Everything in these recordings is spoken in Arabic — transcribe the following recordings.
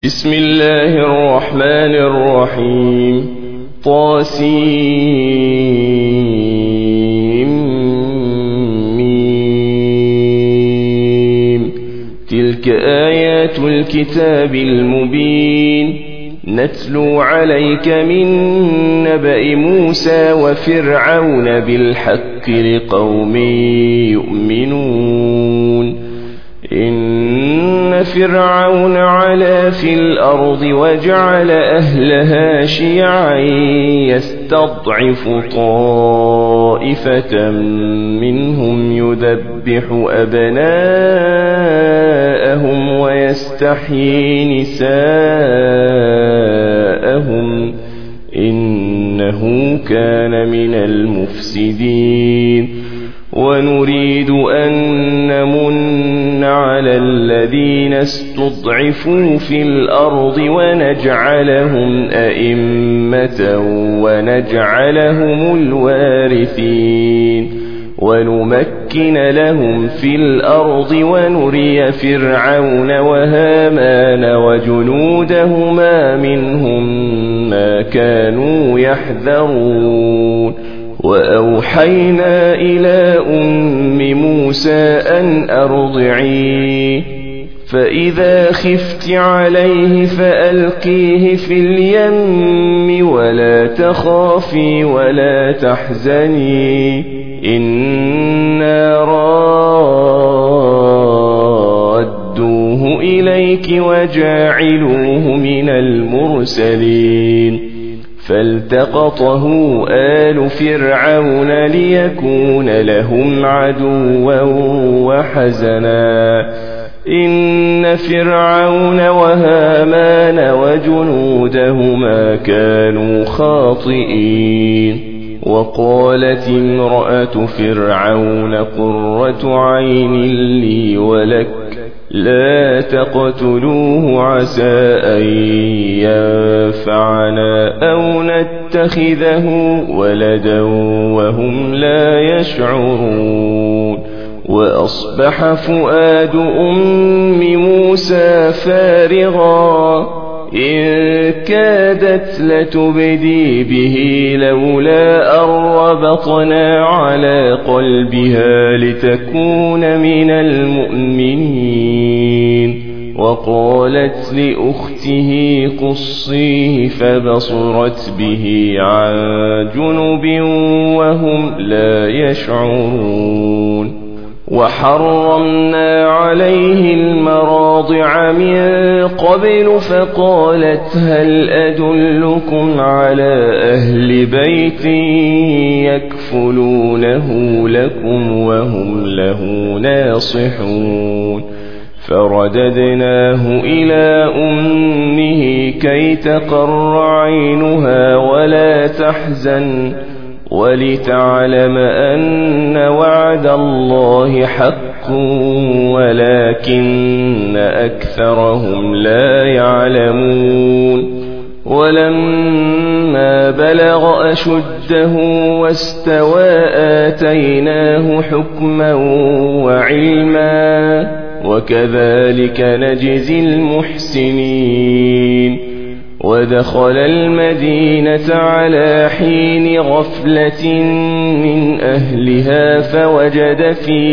بسم الله الرحمن الرحيم. طاسيم. تلك آيات الكتاب المبين نتلو عليك من نبأ موسى وفرعون بالحق لقوم يؤمنون. إن فرعون علا في الأرض وجعل أهلها شيعا يستضعف طائفة منهم يذبح أبناءهم ويستحيي نساءهم إنه كان من المفسدين. ونريد أن نمن على الذين استضعفوا في الأرض ونجعلهم أئمة ونجعلهم الوارثين ونمكن لهم في الأرض ونري فرعون وهامان وجنودهما منهم ما كانوا يحذرون. وأوحينا إلى أم موسى أن أرضعيه فإذا خفت عليه فألقيه في اليم ولا تخافي ولا تحزني إنا رادوه إليك وجاعلوه من المرسلين. فالتقطه آل فرعون ليكون لهم عدوا وحزنا إن فرعون وهامان وجنودهما كانوا خاطئين. وقالت امرأة فرعون قرة عين لي ولك لا تقتلوه عسى أن ينفعنا أو نتخذه ولدا وهم لا يشعرون. وأصبح فؤاد أم موسى فارغا إن كادت لتبدي به لولا أن ربطنا على قلبها لتكون من المؤمنين. وقالت لأخته قصيه فبصرت به عن جنب وهم لا يشعرون. وحرمنا عليه المراضع من قبل فقالت هل أدلكم على أهل بيت يكفلونه لكم وهم له ناصحون. فرددناه إلى أمه كي تقر عينها ولا تحزن ولتعلم أن وعد الله حق ولكن أكثرهم لا يعلمون. ولما بلغ أشده واستوى آتيناه حكما وعلما وكذلك نجزي المحسنين. ودخل المدينة على حين غفلة من أهلها فوجد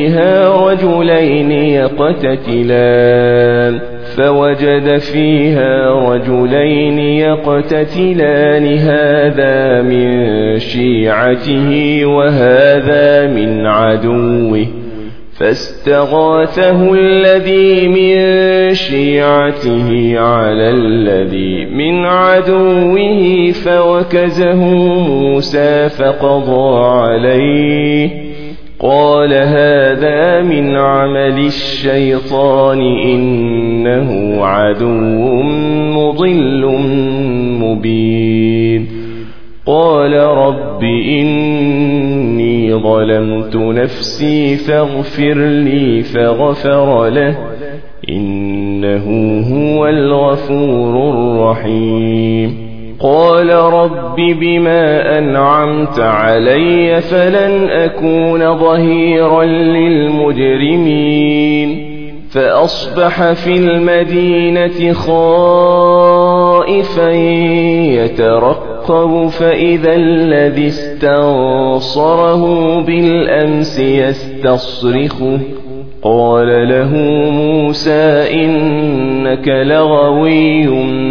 فيها رجلين يقتتلان هذا من شيعته وهذا من عدوه فاستغاثه الذي من شيعته على الذي من عدوه فوكزه موسى فقضى عليه قال هذا من عمل الشيطان إنه عدو مضل مبين. قال رب إني ظلمت نفسي فاغفر لي فغفر له إنه هو الغفور الرحيم. قال رب بما أنعمت علي فلن أكون ظهيرا للمجرمين فأصبح في المدينة خائفا يترقب فإذا الذي استنصره بالأمس يستصرخه قال له موسى إنك لغوي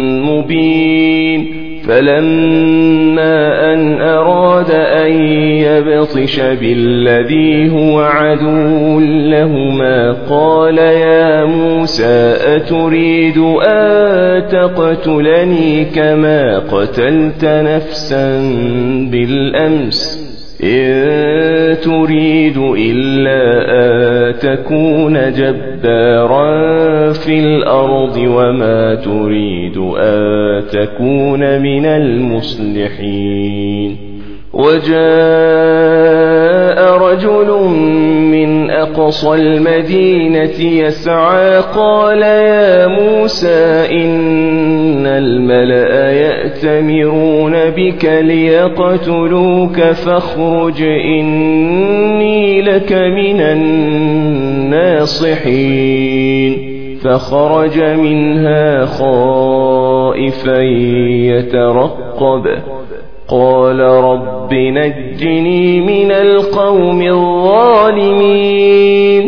مبين فلما أن أراد أن يبطش بالذي هو عدو لهما قال يا موسى أتريد أن تقتلني كما قتلت نفسا بالأمس إن تريد إلا أن تكون جبارا في الأرض وما تريد أن تكون من المصلحين وجاء رجل من أقصى المدينة يسعى قال يا موسى إن الملأ يأتمرون بك ليقتلوك فاخرج إني لك من الناصحين فخرج منها خائفا يترقب قال رب نجني من القوم الظالمين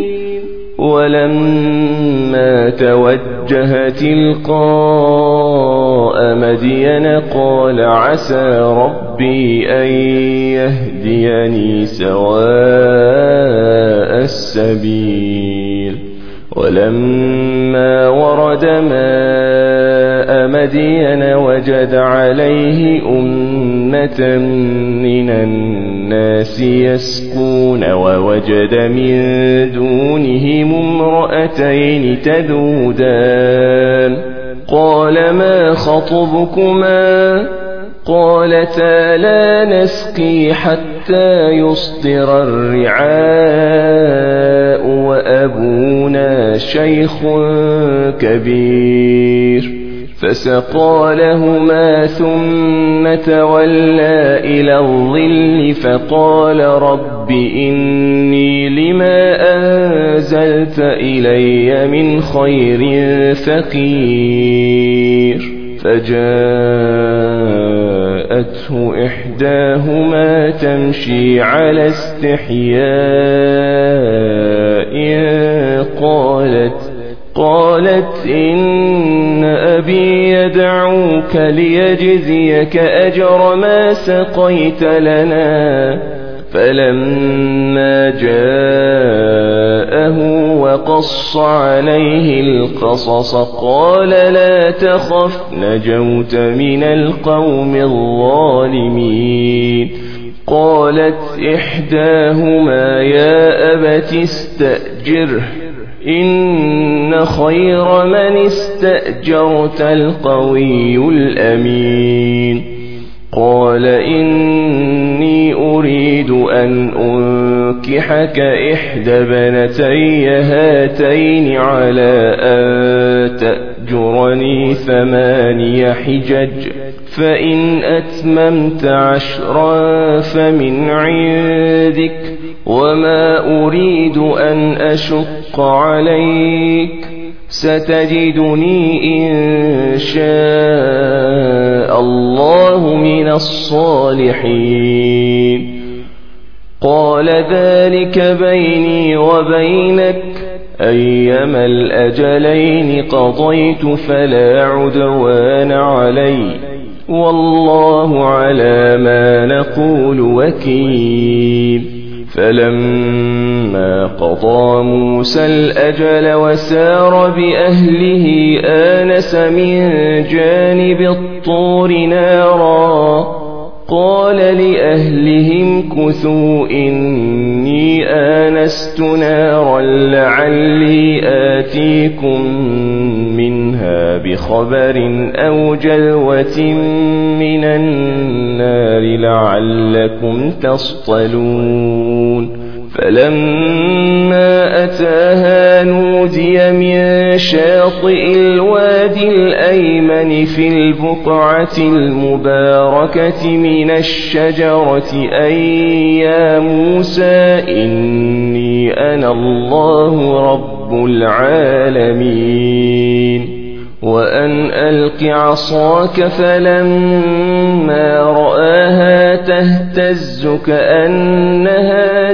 ولما توجه تلقاء مدين قال عسى ربي أن يهديني سواء السبيل ولما ورد ماء مدين وجد عليه أمة من الناس يسقون ووجد من دونهم امرأتين تذودان قال ما خطبكما قالتا لا نسقي حتى يصدر الرعاء وأبونا شيخ كبير فسقى لهما ثم تولى إلى الظل فقال رب إني لما أنزلت إلي من خير فقير فجاءته إحداهما تمشي على استحياء قالت إن أبي يدعوك ليجزيك أجر ما سقيت لنا فلما جاءه وقص عليه القصص قال لا تخف نجوت من القوم الظالمين قالت إحداهما يا أبت استأجره إن خير من استأجرت القوي الأمين قال إني أريد أن أنكحك إحدى بنتي هاتين على أن تأجرني 8 حجج فإن أتممت 10 فمن عندك وما أريد أن أشق عليك ستجدني إن شاء الله من الصالحين قال ذلك بيني وبينك أيما الأجلين قضيت فلا عدوان علي والله على ما نقول وكيل فلما قضى موسى الأجل وسار بأهله آنس من جانب الطور نارا قال لأهلهم كثوا إني آنست نارا لعلي آتيكم منها بخبر أو جلوة من النار لعلكم تصطلون فلما أتاها نودي من شاطئ الوادي الأيمن في البقعة المباركة من الشجرة أن يا موسى إني أنا الله رب العالمين وأن ألق عصاك فلما رآها تهتز كأنها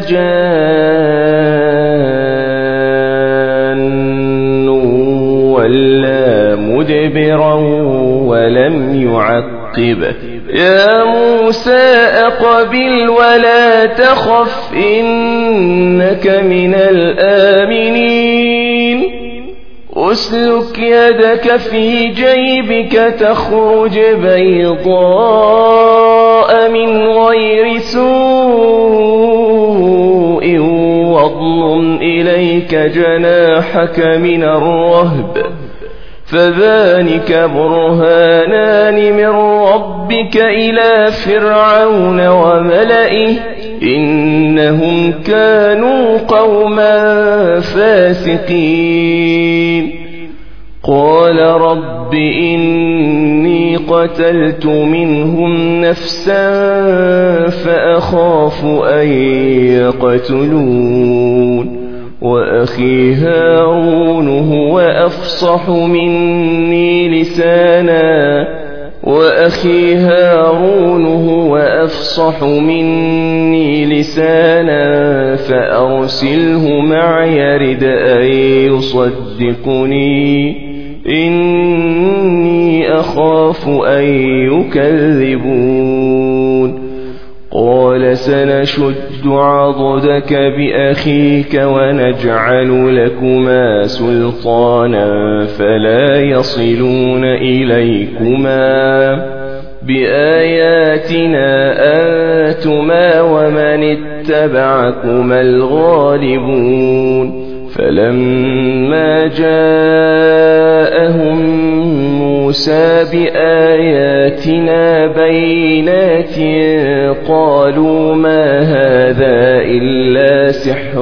جان ولا مدبرا ولم يعقب يا موسى أقبل ولا تخف إنك من الآمنين أسلك يدك في جيبك تخرج بيضاء من غير سوء واضمم إليك جناحك من الرهب فذلك برهانان من ربك إلى فرعون وملئه إنهم كانوا قوما فاسقين قال رب إني قتلت منهم نفسا فأخاف أن يقتلون وأخي هارون هو أفصح مني لسانا فأرسله معي يرد أن يصدقني إني أخاف أن يكذبون قال سنشد عضدك بأخيك ونجعل لكما سلطانا فلا يصلون إليكما بآياتنا أنتما ومن اتبعكما الغالبون فلما جاءهم موسى بآياتنا بينات قالوا ما هذا إلا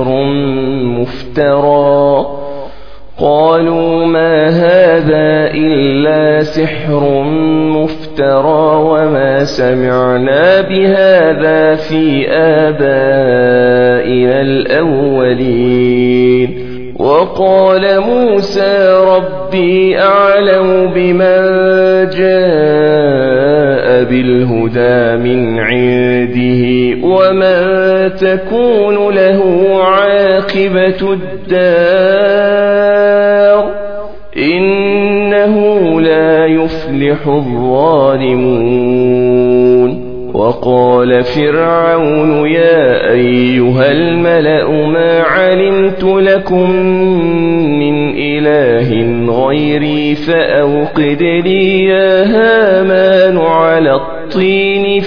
سحر مفترى وما سمعنا بهذا في آبائنا الأولين وقال موسى ربي أعلم بمن جاء بالهدى من عنده ومن تكون له عاقبة الدار إنه لا يفلح الظالمون وقال فرعون يا أيها الملأ ما علمت لكم من إله غيري فأوقد لي يا هامان على الطين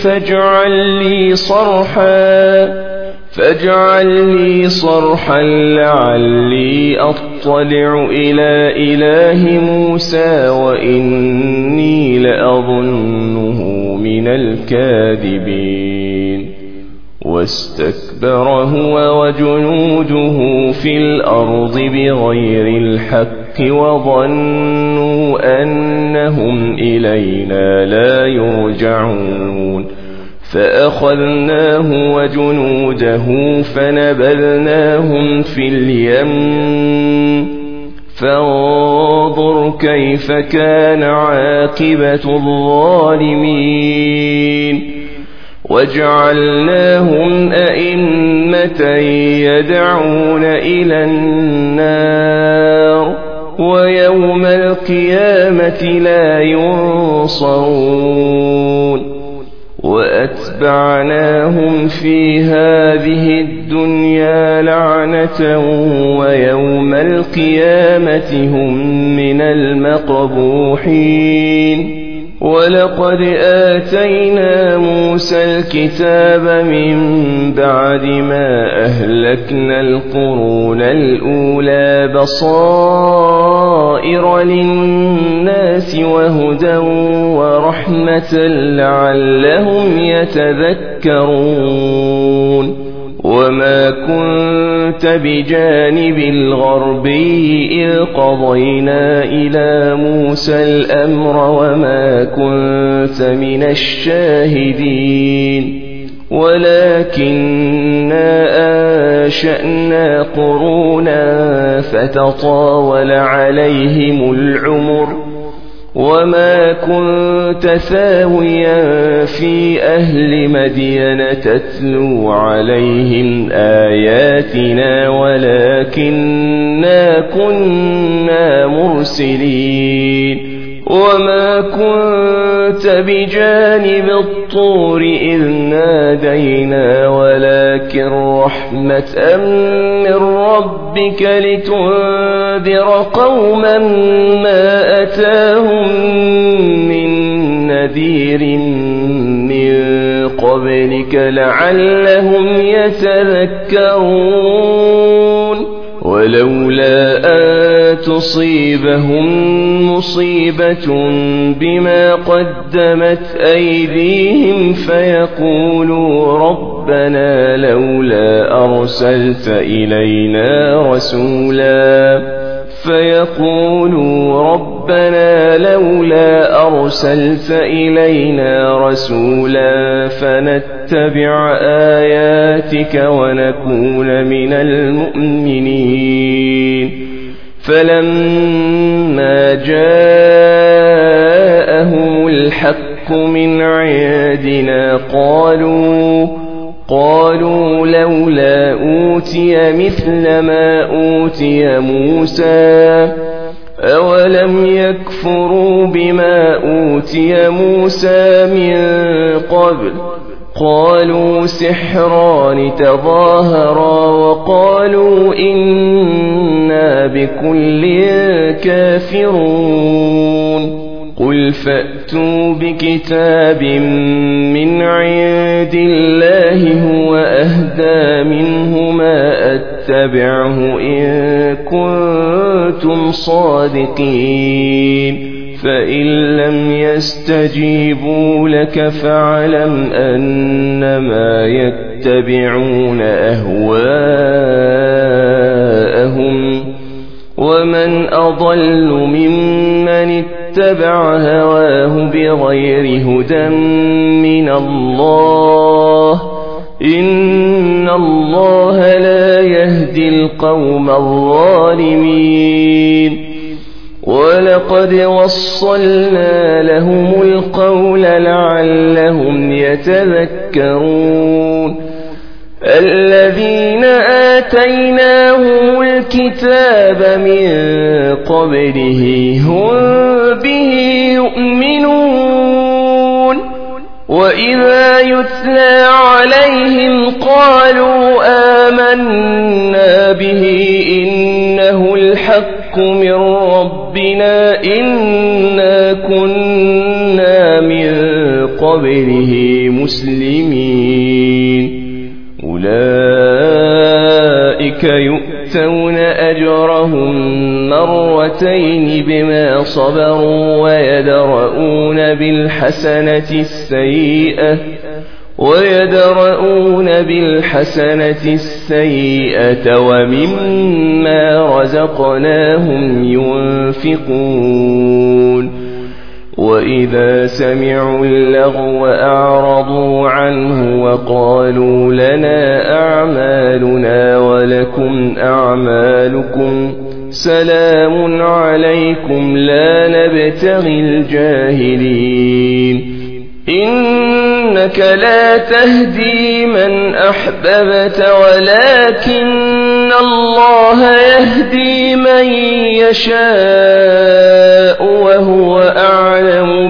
فاجعل لي صرحا لعلي أطلع إلى إله موسى وإني لأظنه من الكاذبين واستكبر هو وجنوده في الأرض بغير الحق وظنوا أنهم إلينا لا يرجعون فأخذناه وجنوده فنبذناهم في اليم فانظر كيف كان عاقبة الظالمين وجعلناهم أئمة يدعون إلى النار ويوم القيامة لا ينصرون وأتبعناهم في هذه الدنيا لعنة ويوم القيامة هم من المقبوحين ولقد آتينا موسى الكتاب من بعد ما أهلكنا القرون الأولى بصائر للناس وهدى ورحمة لعلهم يتذكرون وما كنت بجانب الغربي إذ قضينا إلى موسى الأمر وما كنت من الشاهدين ولكننا أنشأنا قرونا فتطاول عليهم العمر وما كنت ثاويا في أهل مدين تتلو عليهم آياتنا ولكننا كنا مرسلين وما كنت بجانب الطور إذ نادينا ولكن رحمة من ربك لتنذر قوما ما أتاهم من نذير من قبلك لعلهم يتذكرون ولولا أن تصيبهم مصيبة بما قدمت أيديهم فيقولوا ربنا لولا أرسلت إلينا رسولا فنتبع آياتك ونكون من المؤمنين فلما جاءهم الحق من عندنا قالوا لولا أوتي مثل ما أوتي موسى أولم يكفروا بما أوتي موسى من قبل قالوا سحران تظاهرا وقالوا إنا بكل كافرون قل فأتوا بكتاب من عند الله هو أهدى منهما أتبعه إن كنتم صادقين فإن لم يستجيبوا لك فاعلم أنما يتبعون أهواءهم ومن أضل ممن اتبع هواه بغير هدى من الله إن الله لا يهدي القوم الظالمين ولقد وصلنا لهم القول لعلهم يتذكرون الذين آتيناهم الكتاب من قبله هم به يؤمنون وإذا يتلى عليهم قالوا آمنا به إنه الحق من ربنا إنا كنا من قبله مسلمين أولئك يؤتون أجرهم مرتين بما صبروا ويدرؤون بالحسنة السيئة ومما رزقناهم ينفقون وإذا سمعوا اللغو أعرضوا عنه وقالوا لنا أعمالنا ولكم أعمالكم سلام عليكم لا نبتغي الجاهلين إنك لا تهدي من أحببت ولكن الله يهدي من يشاء وهو أعلم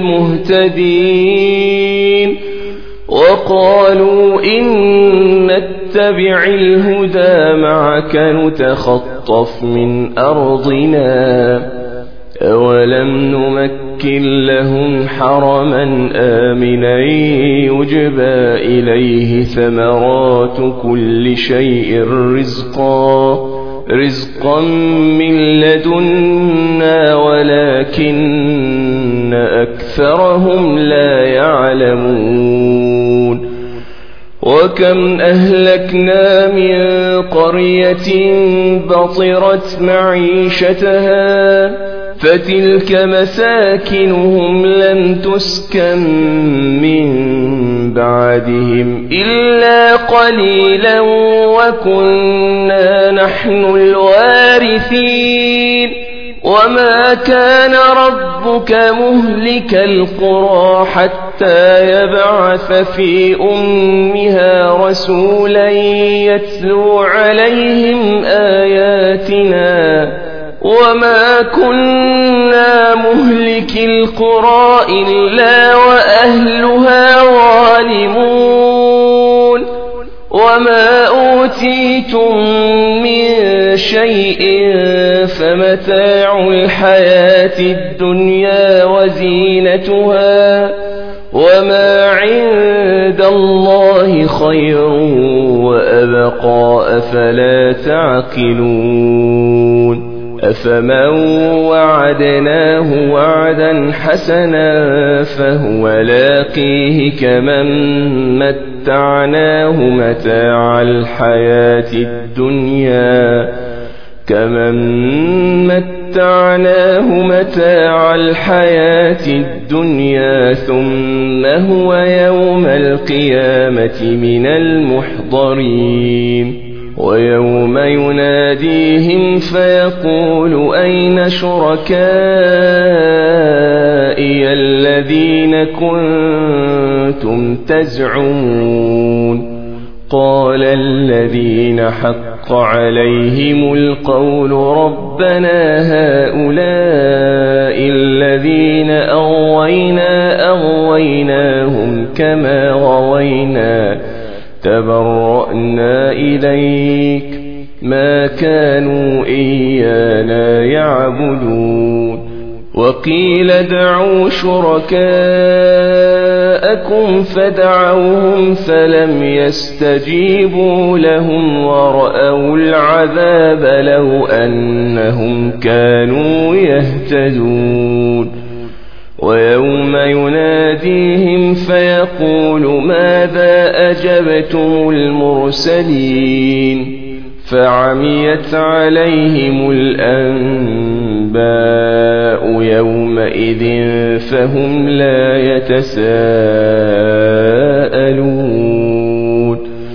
بالمهتدين وقالوا إن نتبع الهدى معك نتخطف من أرضنا أولم نمكن لهم حرما آمنا يجبى إليه ثمرات كل شيء رزقا من لدنا ولكن أكثرهم لا يعلمون وكم أهلكنا من قرية بطرت معيشتها فتلك مساكنهم لم تسكن من بعدهم إلا قليلا وكنا نحن الوارثين وما كان ربك مهلك القرى حتى يبعث في أمها رسولا يتلو عليهم آياتنا وما كنا مهلك القرى إلا وأهلها ظالمون وما أوتيتم من شيء فمتاع الحياة الدنيا وزينتها وما عند الله خير وأبقى أفلا تعقلون أفمن وعدناه وعدا حسنا فهو لاقيه كمن متعناه متاع الحياة الدنيا ثم هو يوم القيامة من المحضرين ويوم يناديهم فيقول أين شركائي الذين كنتم تزعمون قال الذين حق عليهم القول ربنا هؤلاء الذين أغويناهم كما غوينا تبرأنا إليك ما كانوا إيانا يعبدون وقيل ادعوا شركاءكم فدعوهم فلم يستجيبوا لهم ورأوا العذاب لو أنهم كانوا يهتدون ويوم يناديهم فيقول ماذا أجبتم المرسلين فعميت عليهم الأنباء يومئذ فهم لا يتساءلون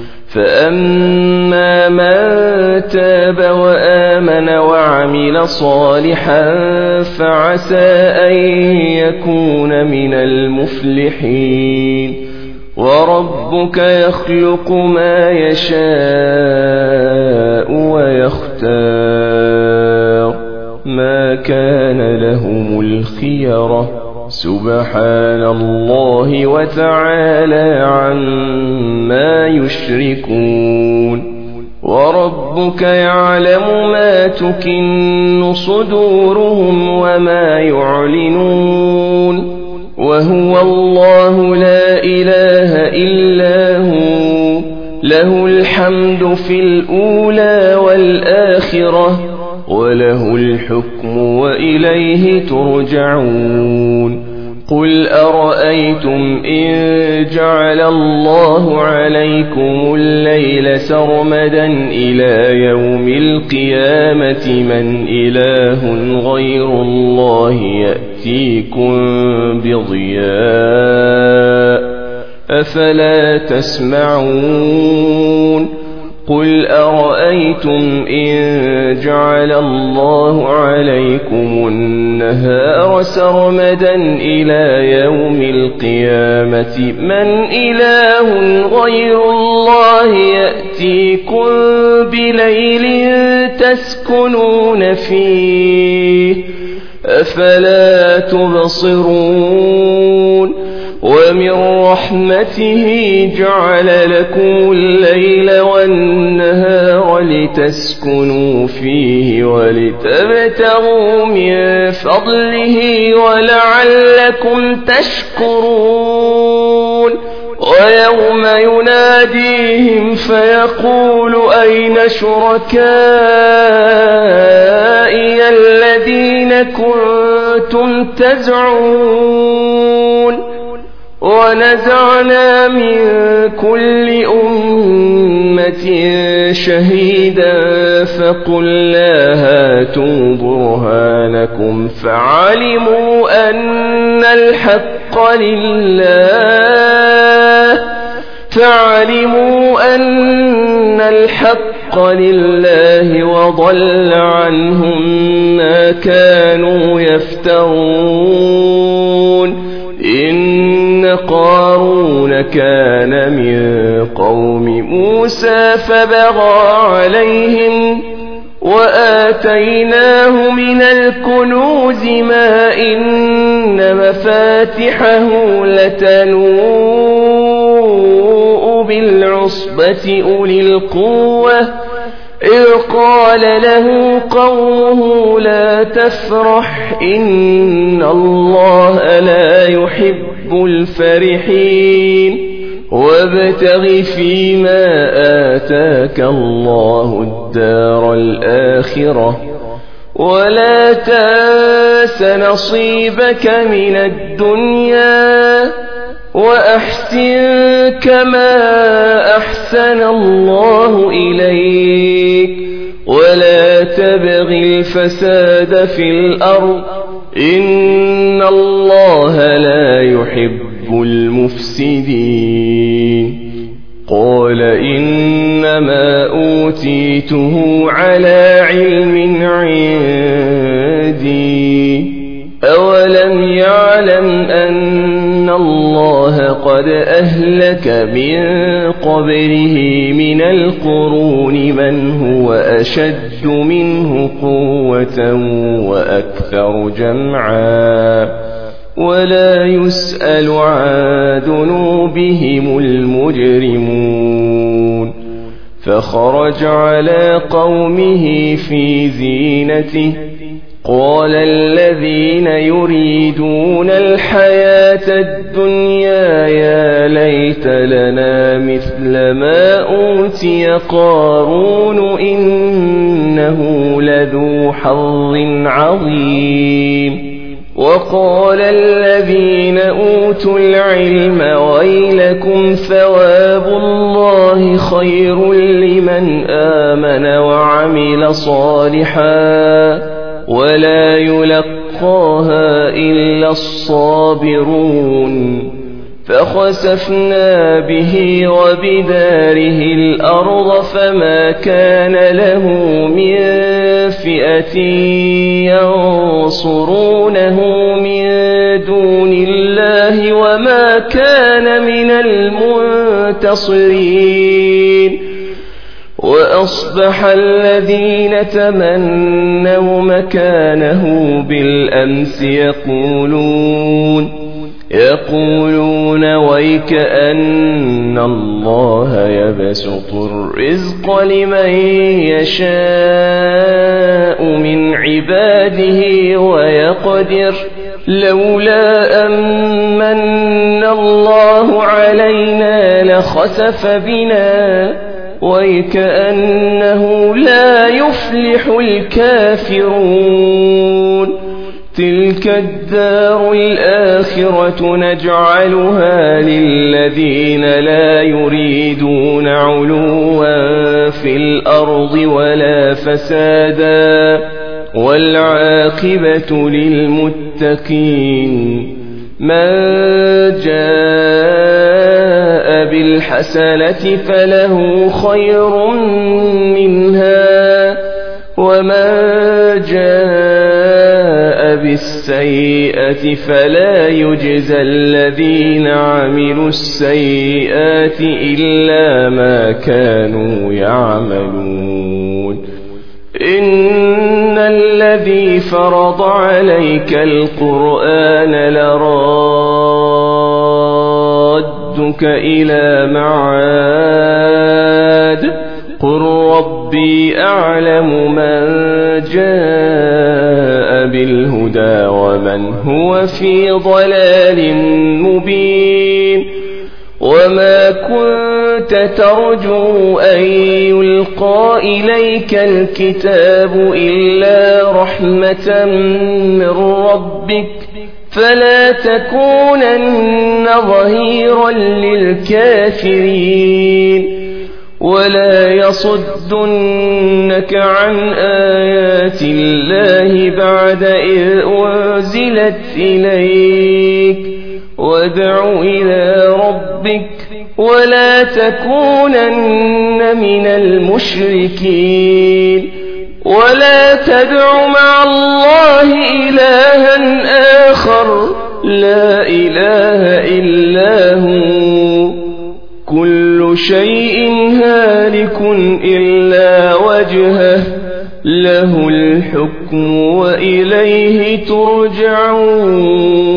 فأما من تاب وآمن وعمل صالحا فعسى أن يكون من المفلحين وربك يخلق ما يشاء ويختار ما كان لهم الخيرة سبحان الله وتعالى عما يشركون وربك يعلم ما تكن صدورهم وما يعلنون وهو الله لا إله إلا هو له الحمد في الأولى والآخرة وله الحكم وإليه ترجعون قل أرأيتم إن جعل الله عليكم الليل سرمدا إلى يوم القيامة من إله غير الله يأتيكم بضياء أفلا تسمعون قل أرأيتم إن جعل الله عليكم النهار سرمدا إلى يوم القيامة من إله غير الله يأتيكم بليل تسكنون فيه أفلا تبصرون ومن رحمته جعل لكم الليل والنهار لتسكنوا فيه ولتبتغوا من فضله ولعلكم تشكرون ويوم يناديهم فيقول أين شركائي الذين كنتم تزعمون ونزعنا من كل أمة شهيدا فقلنا هاتوا برهانكم فعلموا أن الحق لله وضل عنهم ما كانوا يفترون إن قارون كان من قوم موسى فبغى عليهم وآتيناه من الكنوز ما إن مفاتحه لتنوء بالعصبة أولي القوة إذ قال له قومه لا تفرح إن الله لا يحب الفرحين وابتغ فيما آتاك الله الدار الآخرة ولا تنس نصيبك من الدنيا وأحسن كما أحسن الله إليك ولا تبغ الفساد في الأرض إن الله لا يحب المفسدين قال إنما أوتيته على علم عندي أولم يعلم أن الله قد أهلك من قبله من القرون من هو أشد منه قوة وأكثر جمعا ولا يسأل عن ذنوبهم المجرمون فخرج على قومه في زينته قال الذين يريدون الحياة الدنيا يا ليت لنا مثل ما أوتي قارون إنه لذو حظ عظيم وقال الذين أوتوا العلم ويلكم ثواب الله خير لمن آمن وعمل صالحا ولا يلقاها إلا الصابرون فخسفنا به وبداره الأرض فما كان له من فئة ينصرونه من دون الله وما كان من المنتصرين وأصبح الذين تمنوا مكانه بالأمس يقولون ويكأن الله يبسط الرزق لمن يشاء من عباده ويقدر لولا أمن الله علينا لخسف بنا ويكأنه لا يفلح الكافرون تلك الدار الآخرة نجعلها للذين لا يريدون علوا في الأرض ولا فسادا والعاقبة للمتقين من جاء بالحسنة فله خير منها ومن جاء بالسيئة فلا يجزى الذين عملوا السيئات إلا ما كانوا يعملون إن الذي فرض عليك القرآن لرادك إلى معاد قل ربي أعلم من جاء بالهدى ومن هو في ضلال مبين وما كنت ترجو أن يلقى إليك الكتاب إلا رحمة من ربك فلا تكونن ظهيرا للكافرين ولا يصدنك عن آيات الله بعد إذ أنزلت إليك وادع إلى ربك ولا تكونن من المشركين ولا تدع مع الله إلها آخر لا إله إلا هو كل شيء هالك إلا وجهه له الحكم وإليه ترجعون